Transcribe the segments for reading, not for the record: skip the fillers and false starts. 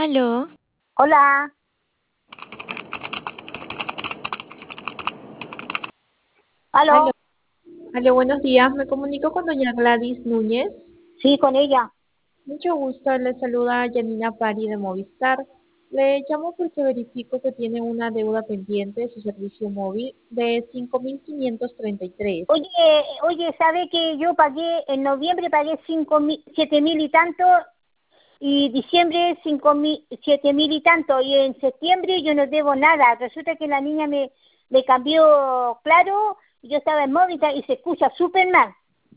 Aló, Hola, Aló, aló, aló, buenos días. Me comunico con doña Gladys Núñez. sí, con ella. Mucho gusto. Le saluda Janina Pari de Movistar. Le llamo porque verifico que tiene una deuda pendiente de su servicio móvil de 5.533. Oye, oye, ¿sabe que yo pagué, en noviembre pagué 5.000, 7.000 y tanto, y diciembre 5.000, 7.000 y tanto, y en septiembre yo no debo nada. Resulta que la niña me cambió, claro, y yo estaba en Movistar y se escucha súper mal.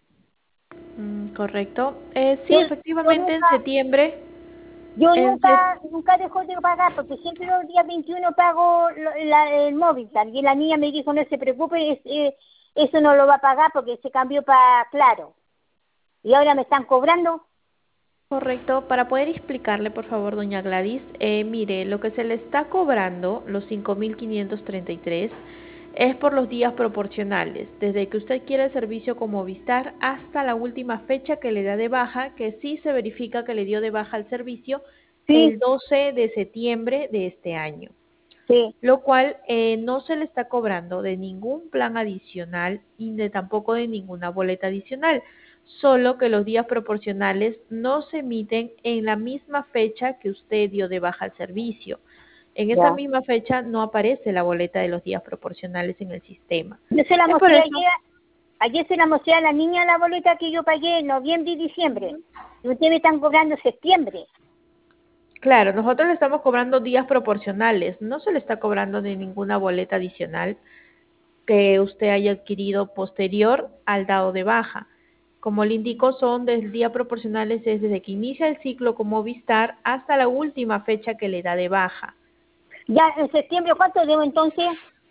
Correcto. Sí, Yo, yo efectivamente nunca, en septiembre, yo en nunca, se- nunca dejo de pagar, porque siempre los días 21 pago el Movistar, y la niña me dijo, no se preocupe, eso no lo va a pagar porque se cambió para Claro. Y ahora me están cobrando. Correcto. Para poder explicarle, por favor, doña Gladys, mire, lo que se le está cobrando, los 5.533, es por los días proporcionales, desde que usted quiere el servicio con Movistar hasta la última fecha que le da de baja, que sí se verifica que le dio de baja al servicio el Sí, 12 de septiembre de este año, sí. lo cual no se le está cobrando de ningún plan adicional y tampoco de ninguna boleta adicional, solo que los días proporcionales no se emiten en la misma fecha que usted dio de baja al servicio. En esa Ya. misma fecha no aparece la boleta de los días proporcionales en el sistema. Yo se la Es por mostré eso. ayer se la mostré a la niña la boleta que yo pagué en noviembre y diciembre. Ujú. Y ustedes me están cobrando septiembre. Claro, nosotros le estamos cobrando días proporcionales, no se le está cobrando de ninguna boleta adicional que usted haya adquirido posterior al dado de baja. Como le indico, son del día proporcionales es desde que inicia el ciclo con Movistar hasta la última fecha que le da de baja. Ya en septiembre, ¿cuánto debo entonces?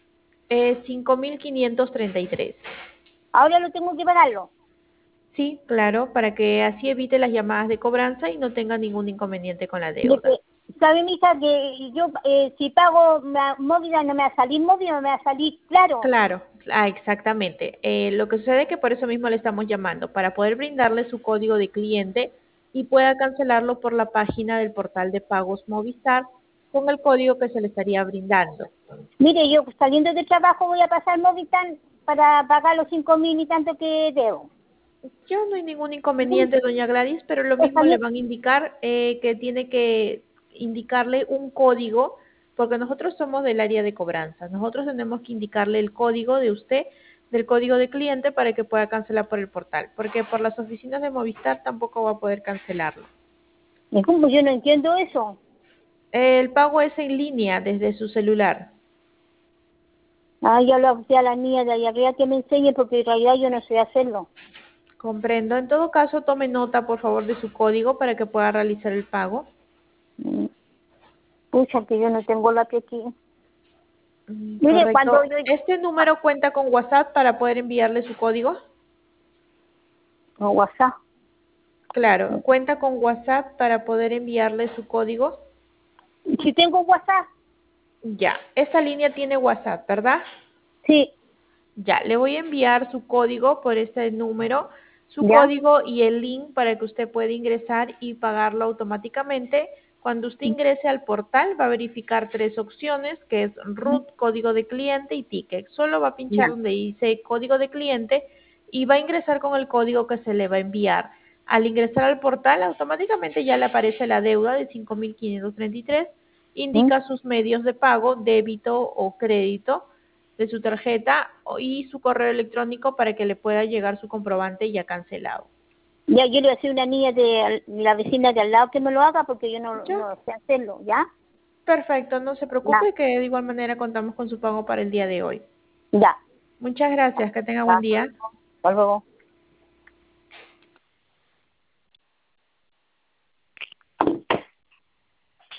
5.533. Ahora lo tengo que pagarlo. Sí, claro, para que así evite las llamadas de cobranza y no tenga ningún inconveniente con la De deuda. que, ¿sabe, mija, que yo si pago móvil no me va a salir móvil, no me va a salir Claro? Claro, exactamente. Lo que sucede es que por eso mismo le estamos llamando, para poder brindarle su código de cliente y pueda cancelarlo por la página del portal de pagos Movistar con el código que se le estaría brindando. Mire, yo saliendo de trabajo voy a pasar Movistar para pagar los 5.000 y tanto que debo. Yo no hay ningún inconveniente, doña Gladys, pero lo Está mismo le bien. van a indicar que tiene que indicarle un código, porque nosotros somos del área de cobranza. Nosotros tenemos que indicarle el código de usted, del código de cliente, para que pueda cancelar por el portal, porque por las oficinas de Movistar tampoco va a poder cancelarlo. ¿Y cómo? Yo no entiendo eso. El pago es en línea desde su celular. Ah, ya lo hablé a la niña de allá arriba que me enseñe porque en realidad yo no sé hacerlo. Comprendo. En todo caso, tome nota, por favor, de su código para que pueda realizar el pago. Mm, Pucha, que yo no tengo la que aquí. Mire, cuando Correcto. yo... ¿Este ah, número cuenta con WhatsApp para poder enviarle su código? no, WhatsApp. Claro, cuenta con WhatsApp para poder enviarle su código. Si tengo WhatsApp, Ya, esta línea tiene WhatsApp, ¿verdad? sí, Ya, le voy a enviar su código por este número, su ¿ya? código y el link para que usted pueda ingresar y pagarlo automáticamente. Cuando usted ingrese al portal va a verificar tres opciones, que es root, código de cliente y ticket. Solo va a pinchar Ya, donde dice código de cliente y va a ingresar con el código que se le va a enviar. Al ingresar al portal, automáticamente ya le aparece la deuda de 5.533. ¿Mm? Indica sus medios de pago, débito o crédito de su tarjeta y su correo electrónico para que le pueda llegar su comprobante ya cancelado. Ya, yo le voy a decir a una niña de la vecina de al lado que me lo haga porque yo Ya, no sé hacerlo, ¿ya? perfecto, no se Ya, preocupe que de igual manera contamos con su pago para el día de hoy. ya. Muchas gracias, que tenga buen Ya. día. Hasta luego.